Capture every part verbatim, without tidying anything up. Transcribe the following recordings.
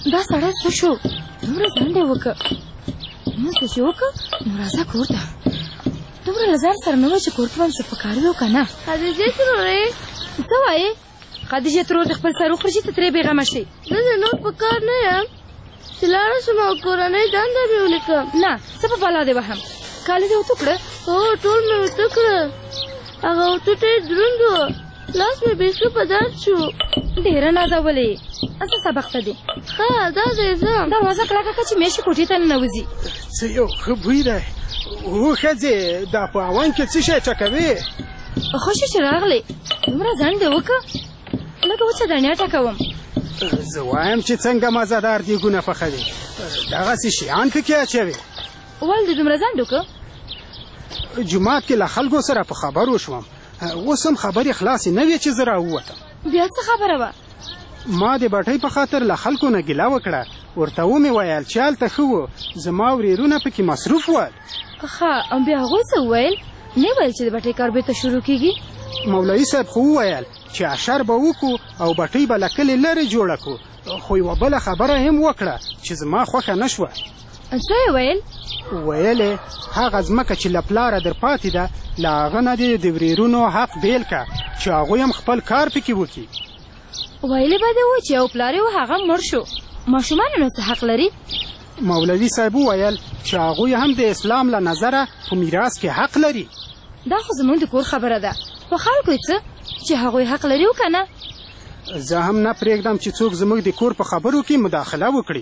دا سړی څه شو؟ دومره ځنډ یې وکړه. لمونځ دې چې وکړه نو راځه کور ته. دومره له ځان سره نه وه چې کور کې به هم څه پکار وي او که نه. خدیجې ترورې څه وایې؟ خدیجې ترور د خپل سر وخوري چې ته ترې بېغمه شي. زه د نور په کار نه یم چې لاړه شم او کورنۍ دنده مې ولیکم. نه څه په بلا دې وهم. کالي دې اوتو کړه؟ هو ټول مې اوتو کړه. هغه اوتو ډېر دروند و. لاس مې بیخي په درد شو. ډېره نازولې. څه سبق ته دې؟ ښه دا دی ځم. دروازه کلکه کړه چې میاشتې کوټې ته ننوځي. څه یو ښه بوی دی. او ښځې دا په اون کې څه شی ټکوې؟ خوښ چې راغلې. دومره ځنډ دې وکړه. لږه وچه دڼیا ټکوم. زه وایم چې څنګه مزهدار دیګونه پخوي. دغسې شیان پکې اچوي. ولې دې دومره ځنډ وکړه؟ جومات کې له خلکو سره په خبرو شوم. اوس هم خبرې خلاصې نه وې چې زه راووتم. بیا څه خبره وه؟ ما د بټۍ په خاطر له خلکو نه ګیله وکړه. ورته ومې ویل چې هلته ښه و. زما ورېرونه پکې مصروف ول. ښه بیا هغوی څه وویل؟ نه ویل چې د بټۍ کار بېرته شروع کېږي؟ مولوي صاحب خو وویل چې اشر به وکړو او بټۍ به له کلي لرې جوړه کړو. خو یوه بله خبره هم وکړه چې زما خوښه نه شوه. څه یې ویل؟ ویل یې هغه ځمکه چې له پلاره در پاتې ده له هغه نه دې د ورېرونو حق بیل که چې هغوی هم خپل کار پکې وکړي. ویلې به دې و چې یو پلار یې و هغه مړ شو. ماشومان نو څه حق لري؟ مولوي صاحب وویل چې هغوی هم د اسلام له نظره په میراث کې حق لري. دا خو زموږ د کور خبره ده. په خلکو یې څه چې هغوی حق لري او که نه؟ زه هم نه پرېږدم چې څوک زموږ د کور په خبرو کې مداخله وکړي.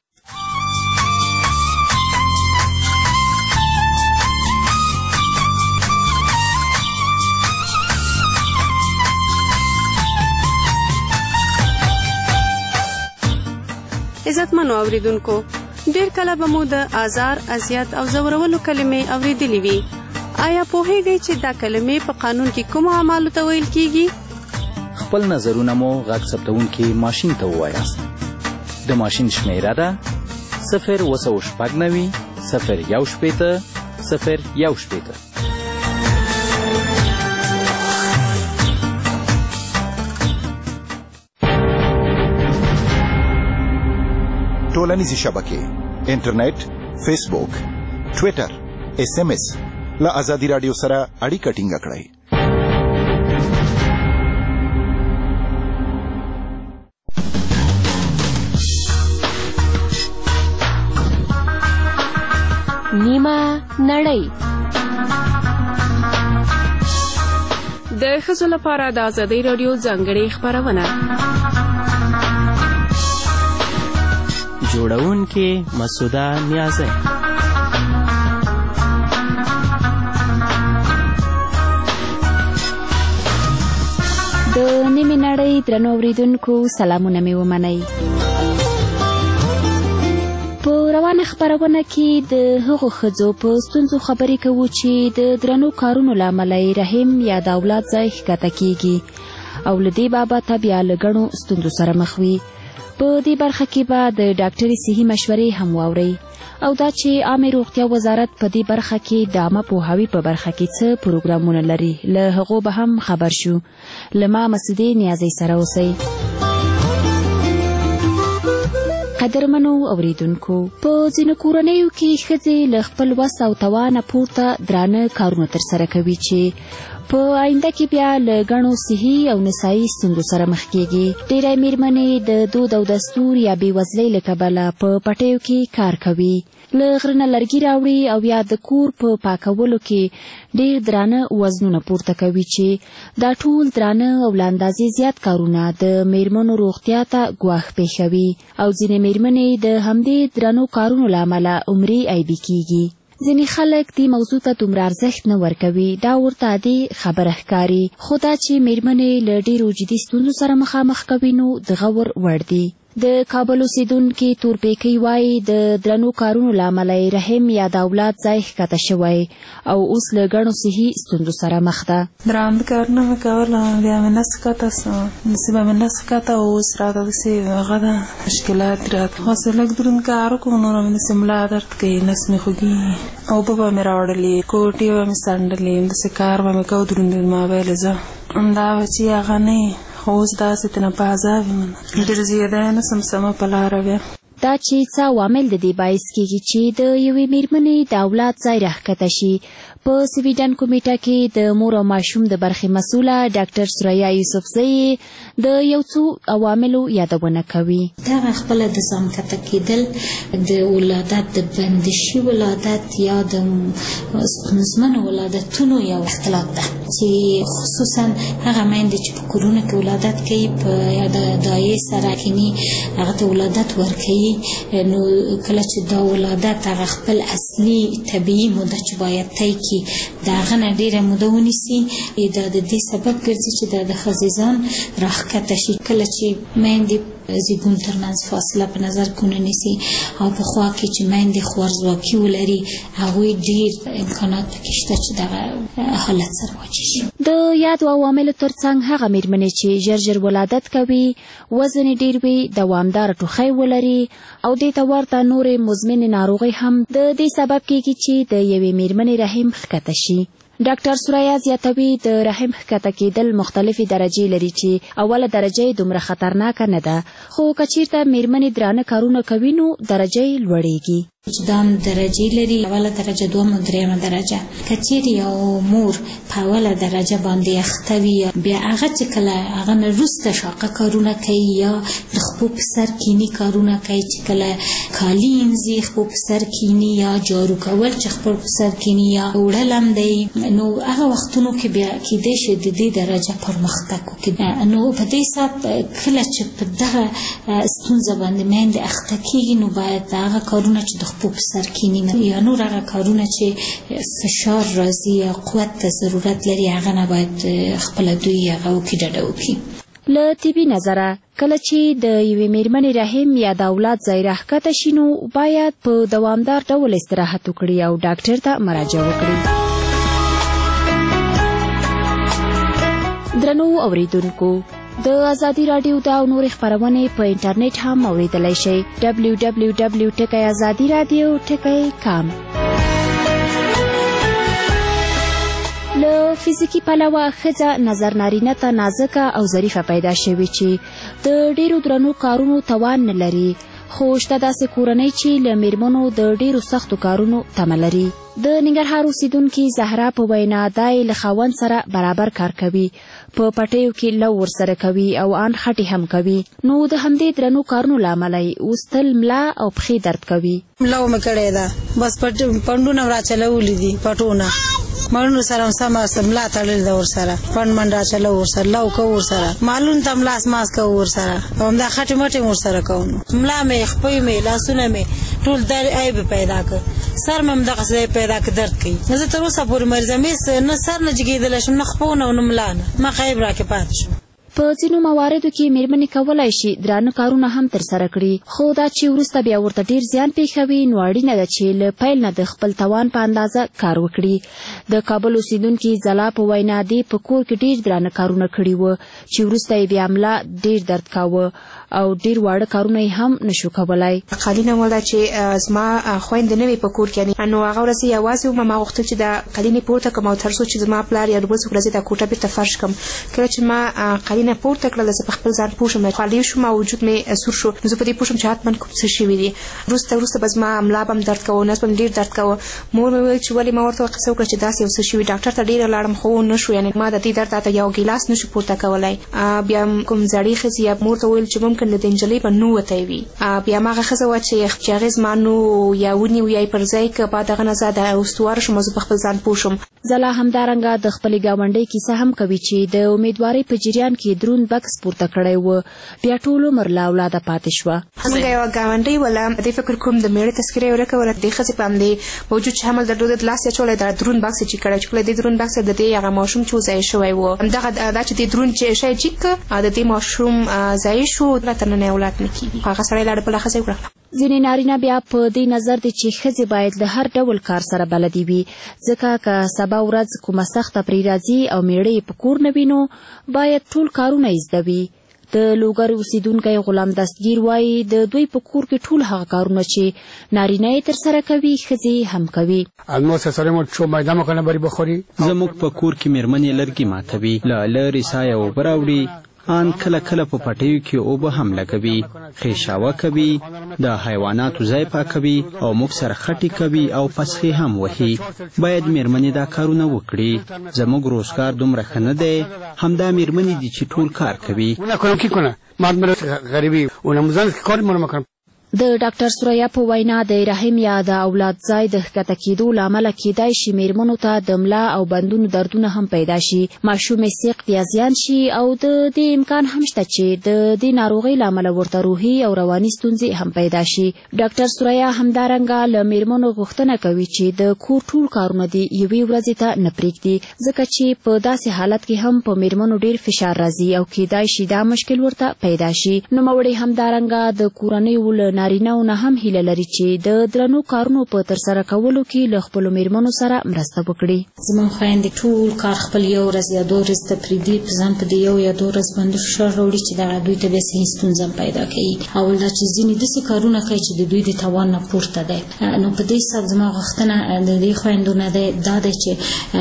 عزتمنو اوریدونکو، ډېر کله به مو د آزار، اذیت او ځورولو کلمې اوریدلې وي. آیا پوهیږئ چې دا کلمې په قانون کې کومو اعمالو ته ویل کیږي؟ خپل نظرونه مو غږ ثبتونکي ماشین ته ووایاست. د ماشین شمیره ده صفر اوه سوه شپږ نوي صفر یو شپېته صفر یو شپېته. ټولنیزې شبکې، انټرنیټ، فیسبوک، ټویټر، ایس ایم ایس له ازادي راډیو سره اړیکه ټینګه کړئ. نیمه نړۍ د ښځو لپاره د ازادي راډیو ځانګړې خپرونه. جوړونکې مسعوده نیازی. د نیمې نړۍ درنو اورېدونکو سلامونه مې ومنئ. په روانه خپرونه کې د هغو ښځو په ستونزو خبرې کوو چې د درنو کارونو له امله یې رحم یا د اولاد ځای ښکته کیږي او له دې بابته بیا له ګڼو ستونزو سره مخ وي. په دې برخه کې به د ډاکټري صحي مشورې هم واورئ او دا چې عامې روغتیا وزارت په دې برخه کې د عامه پوهاوي په برخه کې څه پروګرامونه لري له هغو به هم خبر شو. له ما مسعودې نیازۍ سره اوسئ. قدرمنو اوریدونکو، په ځینو کورنیو کې ښځې له خپل وس او توانه پورته درانه کارونه ترسره کوي چې په آینده کې بیا له ګڼو صحي او نسایي ستونزو سره مخ کېږي. ډېری مېرمنې د دود او دستور یا بېوزلۍ له کبله په پټیو کې کار کوي، له غره نه لرګي راوړي او یا د کور په پاکولو کې ډېر درانه وزنونه پورته کوي چې دا ټول درانه او له اندازې زیات کارونه د مېرمنو روغتیا ته ګواښ پېښوي او ځینې مېرمنې د همدې درنو کارونو له امله عمري عیبي کېږي. ځینې خلک دې موضوع ته دومره ارزښت نه ورکوي، دا ورته عادي خبره ښکاري، خو دا چې مېرمنې له ډېرو جدي ستونزو سره مخامخ کوي نو د غور وړ دي. د کابل اوسېدونکي تورپیکۍ وایي د درنو کارونو له امله یې رحم یا د اولاد ځای ښکته شوی او اوس له ګڼو صحي ستونزو سره مخ ده. درانه کارونه مې کوله، بیا مې نس ښکته سوه، داسې به مې نس ښکته او اوس راته داسې هغه ده مشکلات راته. خاصې لږ دروند کار وکړو نور مې داسې ملا درد کوي، نس مې خوږېږي. اوبه به مې راوړلې، کوټې به مې څنډلې، داسې کار به مې کو دروند ما ویلې زه همدا به چې هغه نه خو اوس داسې تنه په عذاب یم ډېر زیاده نه سم سمه په لاره بیا دا چې څه عوامل د دې باعث کېږي چې د یوې میرمنې د اولاد ځای راښکته شي. په سویډن کمیټه کې د مور او ماشوم د برخې مسؤله ډاکټر سوریا یوسفزۍ د یو څو عواملو یادونه کوي. دغه خپله د ځان کته کېدل د ولادت د بندشي ولادت یا د ستونزمنو ولادتونو یو اختلاط ده چې خصوصا هغه میندې چې په کورونو کې ولادت کوي په د دایې سره کینی هغه ته ولادت ورکوي نو کله چې دا ولادت هغه خپل اصلي طبیعي موده چې باید طی کړي د هغه نه ډېره موده ونیسي دا د دې سبب ګرځي چې دا د ښځې ځان راښکته شي. کله چې میندې زیږون ترمنځ فاصله په نظر کې ونه نیسي او په خوا کې چې میندې خوارځواکي ولري هغوی ډېر امکانات پکې شته چې دغه حالت سره مواجه شي. د یادو عواملو ترڅنګ هغه میرمنې چې ژر ژر ولادت کوي وزن یې ډېر وي دوامداره ټوخی ولري او دې ته ورته نورې مزمنې ناروغۍ هم د دې سبب کېږي چې د یوې میرمنې رحم ښکته شي. ډاکټر سوریا زیاتوي د رحم ښکته کېدل مختلفې درجې لري چې اوله درجه یې دومره خطرناکه نه ده خو که چېرته میرمنې درانه کارونه کوي نو درجه یې لوړېږي. چې دا درجې لري اوله درجه دومه درېیمه درجه که چیرې یو مور په اوله درجه باندې اخته وي بیا هغه چې کله هغه نه وروسته شاقه کارونه کوي یا د خپو په سر کینی کارونه کوي چې کله کالي انځي خپو په سر کینی یا جارو کول چې خپل په سر کینی یا وړل هم دی نو هغه وختونو کې بیا کېدای شي د دې درجه پرمختګ وکړي. نو په دې حساب کله چې په دغه ستونزه باندې میندې اخته کېږي نو باید هغه کارونه چې د خپو په سر کینی یا نور هغه کارونه چې فشار راځي یا قوت ته ضرورت لري هغه نه باید خپله دوی هغه وکړي ډډه وکړي. له طبي نظره کله چې د یوې میرمنې رحم یا د اولاد ځای راښکته شي نو باید په دوامدار ډول استراحت وکړي او ډاکټر ته مراجعه وکړي. درنو اوریدونکو د ازادي راډیو دا او نورې خپرونې په انټرنیټ هم اوریدلی شئ ډبلیو ډبلیو ډبلیو ټکی ازادي راډیو ټکی کام. له فزیکي پلوه ښځه نظر نارینه ته نازکه او ظریفه پیدا شوې چې د ډیرو درنو کارونو توان نه لري خو شته داسې کورنۍ چې له میرمنو د ډیرو سختو کارونو تمه لري. د ننګرهار اوسیدونکي زهرا په وینا دای له خاوند سره برابر کار کوي په پټیو کې لو ورسره کوي او ان خټې هم کوي نو د همدې درنو کارونو له امله اوس تل ملا او پښې درد کوي. ملا مې کړې ده بس پټ پندونه راچلولې دي پټونه مړونو سره سم سملا تړل دا ور سره پند من راچلو ور سره لو کو ور سره مالون تم لاس ماس کو ور سره هم دا خټې مټې ور سره کوم ملا مې خپې مې لاسونه مې ټول در عیب پیدا کړ سر مې دغه څه پیدا کړ درد کوي زه تر اوسه پورې مرزه مې نه سر نه جګېدل شم نه خپونه نه ملا نه ما خیب راکې پات شم. په ځینو مواردو کې میرمنې کولی شي درانه کارونه هم ترسره کړي خو دا چې وروسته بیا ورته ډیر زیان پېښوي نو اړینه ده چې له پیل نه د خپل توان په اندازه کار وکړي. د کابل اوسیدونکي ځلا په وینا دې په کور کې ډیر درانه کارونه کړي وو چې وروسته یې بیا ملا ډیر درد کاوه او ډیر واړه کارونه یې هم نشو کولی. قالینه مولا چې زما خویندې نه وي په کور کې نو هغه ورځ یې یوازې وم ما غوښتل چې د قالینې پورته کړم او تر څو چې زما پلار یا لمونځ وکړه زه دا کوټه بېرته فرش کړم. کله چې ما قالینه پورته کړله زه په خپل ځان پوه شوم خالي شوم او وجود مې سور شو نو زه په دې پوه شوم چې حتما کوم څه شوي دي. وروسته وروسته به زما ملا به هم درد کوه نس به مې ډېر درد کوه. مور مې ویل چې ولې ما ورته قصه وکړه چې داسې یو څه شوي ډاکټر ته ډېره لاړم خو نه شو یعنې ما د دې درد ته یو ګیلاس نه شو پورته کولی. بیا کوم زړې ښځې یا مور ته ویل چې ممکن د دې نجلۍ به نو وتی وي بیا هماغه ښځه وه چې هغې زما نو یا ونیو یا یې پر ځای که بعد هغه نه زه د استواره شوم او زه په خپل ځان پوه شوم. ځلا همدارنګه د خپلې ګاونډۍ کیسه هم کوي چې د امیدوارۍ په جریان کې دروند بکس پورته کړی و بیا ټول عمر له اولاده پاتې شوه. موږ یوه ګاونډۍ وله دې فکر کوم د مېړه تذکره یې ورکوله دې ښځې باندې باوجود چې حمل درلوده د لاس یې اچولی دا دروند بکس یې جګ کړی چې کله دې دروند بکس د دې هغه ماشوم چې و ځای شوی و همدغه دا چې دې دروند شی جګ کړه د دې ماشوم ځای شو تر ننه یې اولاد نه کېږي هغه سړی لاړه بله ښځه یې وکړه. ځینې نارینه بیا په دې نظر دي چې ښځې باید له هر ډول کار سره بلدې وي ځکه که سبا ورځ کومه سخته پرې راځي او میړه یې په کور نه وي نو باید ټول کارونه یې زده وي. د لوګر اوسیدونکی غلام دستګیر وایي د دوی په کور کې ټول هغه کارونه چې نارینه یې ترسره کوي ښځې هم کوي. زموږ په کور کې میرمنې لرګي ماتوي له لرې سایه اوبه راوړي ان کله کله په پټیو کې اوبه هم لګوي، خیشاوه کوي، د حیواناتو ځای پاکوي او موږ سره خټې کوي او پسخې هم وهي. باید میرمنې دا کارونه وکړي. زموږ روزګار دومره ښه نه دی، همدا میرمنې دي چې ټول کار کوي. د ډاکټر سوریا په وینا د رحم یا د اولاد ځای د ښکته کېدو له امله کیدای شي میرمنو ته د ملا او بندونو دردونه هم پیدا شي، ماشومې سیق یا زیان شي او د دې امکان هم شته چې د دې ناروغۍ له امله ورته روحي او رواني ستونزې هم پیدا شي. ډاکټر سوریا همدارنګه له میرمنو غوښتنه کوي چې د کور ټول کارونه دې یوې ورځې ته نه پرېږدي، ځکه چې په داسې حالت کې هم په میرمنو ډېر فشار راځي او کیدای شي دا مشکل ورته پیدا شي. نوموړې همدارنګه د کورنیو له نارینه‌و نه هم هیله لري چې د درنو کارونو په ترسره کولو کې له خپلو میرمنو سره مرسته وکړي. زما خویندې ټول کار خپل یو ورځ یا دوه ورځې ته پرېږدي، په ځان په دې یو یا دوه ورځ باندې فشار راوړي چې دغه دوی ته بیا صحي ستونزه پیدا کوي. اول دا چې ځینې داسې کارونه کوي چې د دوی د توان نه پورته دی. نو په دې حساب زما غوښتنه د دې خویندو نه دی دا دی چې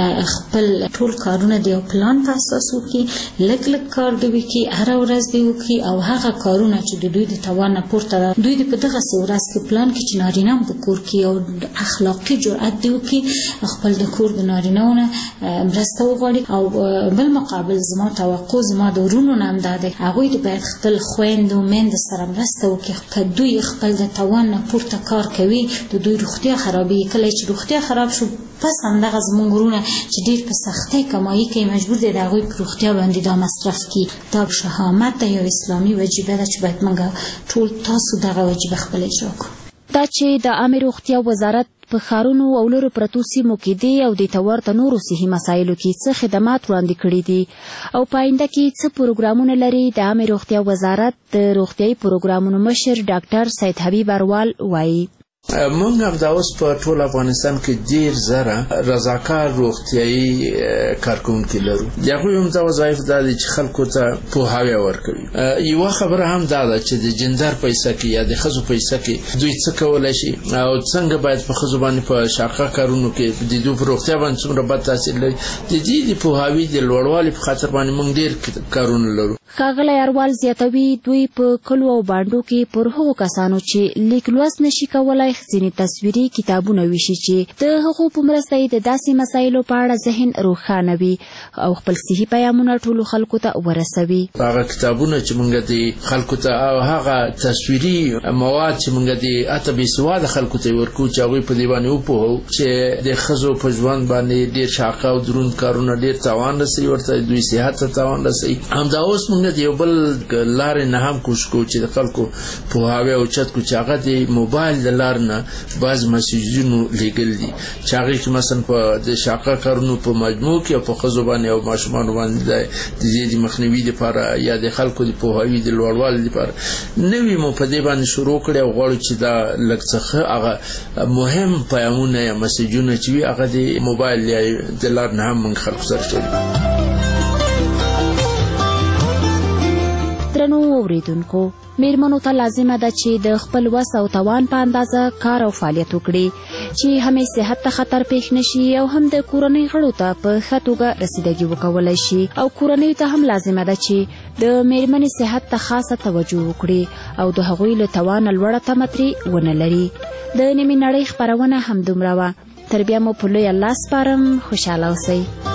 خپل ټول کارونه د یو پلان په اساس وکړي، لږ لږ کار دې وکړي، هره ورځ دې وکړي او هغه کارونه چې د دوی د توان نه پورته ده دوی دې په دغه ورځ کې پلان کې چې نارینه هم په کور کې یو اخلاقي جرأت دی وکړي، خپل د کور د نارینه‌و نه مرسته وغواړي. او بل مقابل زما توقع زما د ورونو نه هم دا دی هغوی دې باید خپل خویندو میندو سره مرسته وکړي. که دوی خپل د توان نه پورته کار کوي د دوی روغتیا خرابېږي. کله چې روغتیا خراب شو پس همدغه زموږ ورونه چې ډېر په سختۍ کمایي کوي مجبور دی د هغوی په روغتیا باندې دا مصرف کړي. دا شهامت ده، یو اسلامي وجیبه ده چې باید موږ ټول تاسو دغه وجیبه خپل اجرا کړو. دا چې د عامې روغتیا وزارت په ښارونو او لرو پرتو سیمو کې دی او د ته ورته نورو صحي مسایلو کې څه خدمات وړاندې کړي دي او په آینده کې څه پروګرامونه لري، د عامې روغتیا وزارت د روغتیایي پروګرامونو مشر ډاکټر سید حبیب اروال وایي. موږ هم دا اوس په ټول افغانستان کې ډېر زره رضاکار روغتیایي کارکوونکي لرو. د هغوی هم دا وظایف دا دی چې خلکو ته پوهاوی ورکوي. یوه خبره هم دا ده چې د جندر پیسه کې یا د ښځو پیسه کې دوی څه کولی شي او څنګه باید په ښځو باندې په شاقه کارونو کې د دوی په روغتیا باندې څومره بد تاثیر لري. د دې د پوهاوي د لوړوالي په خاطر باندې موږ ډېر کارونه لرو. ښاغلی اروال زیاتوي دوی په کلو او بانډو کې پر هغو کسانو چې لیک لوست نشي کولی ځینې تصویري کتابونه ویشي چې د هغو په مرسته یې د داسې مسایلو په اړه ذهن روښانه وي او خپل صحي پیامونه ټولو خلکو ته ورسوي. هغه کتابونه چې موږ د خلکو ته او هغه تصویري مواد چې موږ د اته بېسواده خلکو ته ورکوو چې هغوی په دې باندې وپوهوو چې د ښځو په ژوند باندې ډېر شاقه او دروند کارونه ډېر تاوان رسوي، ورته دوی صحت ته تاوان رسوي. همدا اوس موږ د یو بل لارې نه هم کوشش کوو چې د خلکو پوهاوی اوچت کړو چې هغه د موبایل د لارې نه بعض مسیجونو لیږل دي چې هغې کې مثلا په د شاقه کارونو په مجموع کې او په ښځو باندې او ماشومانو باندې د دې د مخنیوي دپاره یا د خلکو د پوهاوي د لوړوالي دپاره نوي مو په دې باندې شروع کړی او غواړو چې دا لږ څه هغه مهم پیامونه یا مسیجونه چې وي هغه د موبایل یا د لارې نه هم موږ خلکو سره شریک. درنو اوریدونکو، میرمنو ته لازمه ده چې د خپل وس او توان په اندازه کار او فعالیت وکړي چې هم صحت ته خطر پیښ نشي او هم د کورنۍ غړو ته په ښه توګه رسیدګي وکولی شي. او کورنۍ ته هم لازمه ده چې د میرمنې صحت ته خاصه توجه وکړي او د هغوی له توانه لوړه تمه ترې ونه لري. د نیمې نړۍ خپرونه همدومره وه. تر بیا مو په لوی الله سپارم. خوشحاله اوسئ.